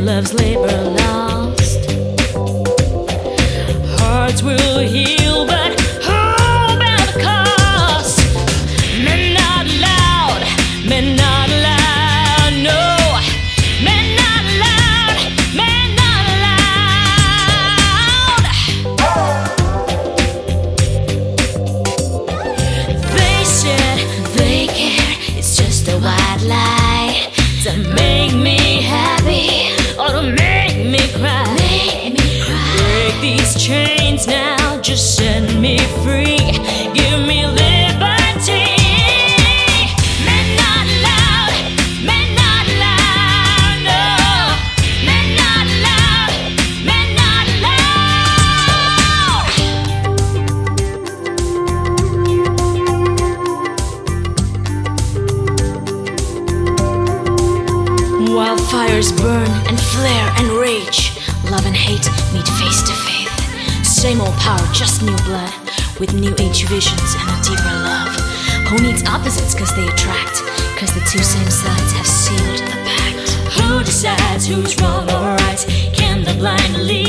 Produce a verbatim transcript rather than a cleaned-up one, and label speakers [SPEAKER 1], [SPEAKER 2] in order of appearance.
[SPEAKER 1] love's labor lost. Hearts will heal, but how about the cost? Men not loud, men not loud, no. Men not loud, men not loud. They said they care, it's just a white lie to make me happy or to make me cry. Make me cry. Break these chains now, just set me free. Give me liberty. Men not loud, men not loud, no. Men not loud, men not loud. Wildfires burn and flare and rage. Love and hate meet face to face. Same old power, just new blood, with new age visions and a deeper love. Who needs opposites cause they attract? Cause the two same sides have sealed a pact. Who decides who's wrong or right? Can the blind lead?